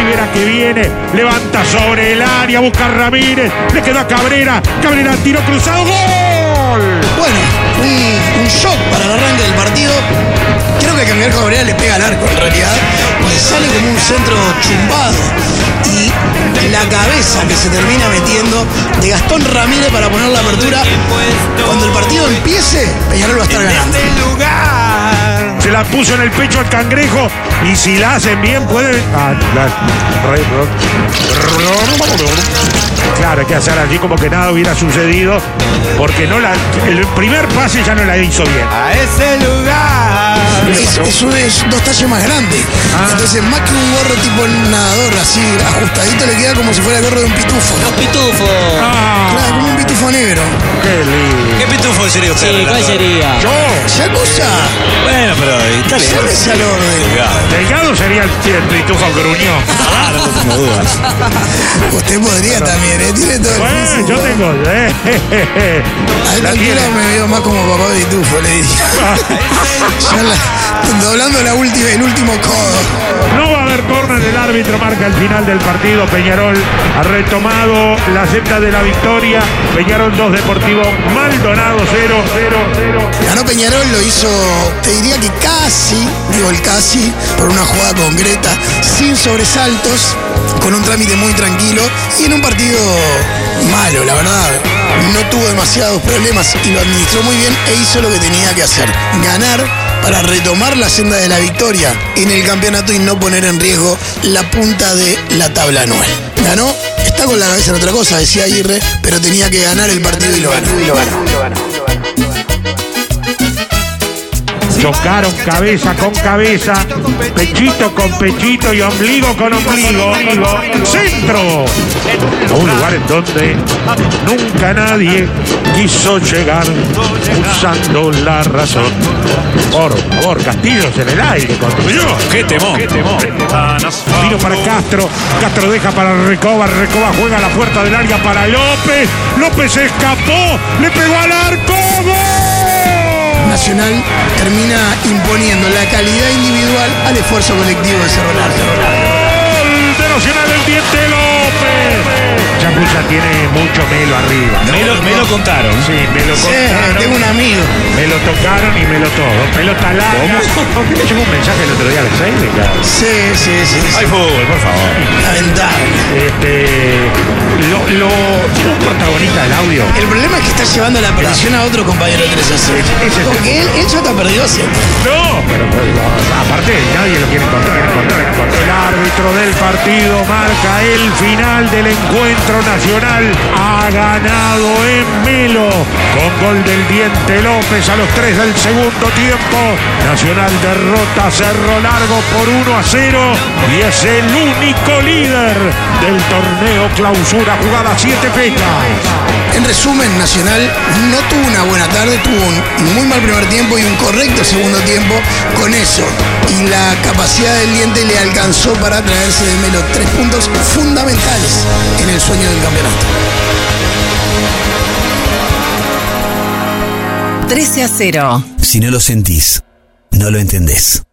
Rivera que viene, levanta sobre el área, busca a Ramírez, le quedó a Cabrera, Cabrera tiro cruzado, ¡gol! Bueno, un shock para el arranque del partido. Creo que Cangrejo Cabrera le pega al arco en realidad, le sale como un centro chumbado y la cabeza que se termina metiendo de Gastón Ramírez para poner la apertura. Cuando el partido empiece, Peñarol va a estar ganando. Se la puso en el pecho al Cangrejo y si la hacen bien pueden... Claro, hay que hacer allí como que nada hubiera sucedido porque el primer pase ya no la hizo bien. A ese lugar. Es dos talles más grande. Entonces, más que un gorro tipo nadador así ajustadito, le queda como si fuera el gorro de un pitufo. Un pitufo. Claro, como un pitufo negro. Qué lindo. ¿Qué pitufo sería usted? Sí, ¿cuál sería? Yo. ¿Yakuza? Bueno, pero italiano. Llámese al orden. Delgado sería el pitufo gruñón. No tengo dudas. Usted podría también, tiene todo el Bueno, físico. yo tengo... A esta altura me veo más como papá de pitufo, le diría. Doblando el último codo. No va a haber córner, el árbitro marca el final del partido. Peñarol ha retomado la senda de la victoria. Peñarol 2, Deportivo Maldonado 0. Ganó Peñarol, lo hizo, te diría que casi, digo el casi, por una jugada concreta, sin sobresaltos, con un trámite muy tranquilo y en un partido malo, la verdad. No tuvo demasiados problemas y lo administró muy bien e hizo lo que tenía que hacer. Ganar para retomar la senda de la victoria en el campeonato y no poner en riesgo la punta de la tabla anual. Ganó, está con la cabeza en otra cosa, decía Aguirre, pero tenía que ganar el partido y lo ganó. Chocaron cabeza con cabeza, pechito con pechito y ombligo con ombligo. Centro. Un lugar en donde nunca nadie quiso llegar usando la razón. Por favor, Castillos en el aire construyó. ¡Qué temón! Tiro para Castro. Castro deja para Recoba. Recoba juega a la puerta del área para López. López escapó. Le pegó al arco. ¡Gol! Nacional termina imponiendo la calidad individual al esfuerzo colectivo de Cerro Largo. ¡Gol de Nacional el Diente López! Yakuza tiene mucho melo arriba. Me lo contaron. Sí, me lo Sí, contaron. tengo un amigo. Me lo tocaron y me lo todo. Pelota larga. ¿Por qué me llegó un mensaje el otro día a las 6? Sí. Hay fútbol, por favor. Lamentable. Un protagonista del audio. El problema es que está llevando la perdición a otro compañero 3-0. Porque él ya está perdido siempre. No, pero aparte nadie lo quiere encontrar. El árbitro del partido marca el final del encuentro. Nacional ha ganado en Melo con gol del Diente López a los 3 del segundo tiempo. Nacional derrota a Cerro Largo por 1-0 y es el único líder del torneo Clausura, jugada 7 fechas. En resumen, Nacional no tuvo una buena tarde, tuvo un muy mal primer tiempo y un correcto segundo tiempo. Con eso y la capacidad del Diente le alcanzó para traerse de Melo 3 puntos fundamentales en el sueño del campeonato. 13-0. Si no lo sentís, no lo entendés.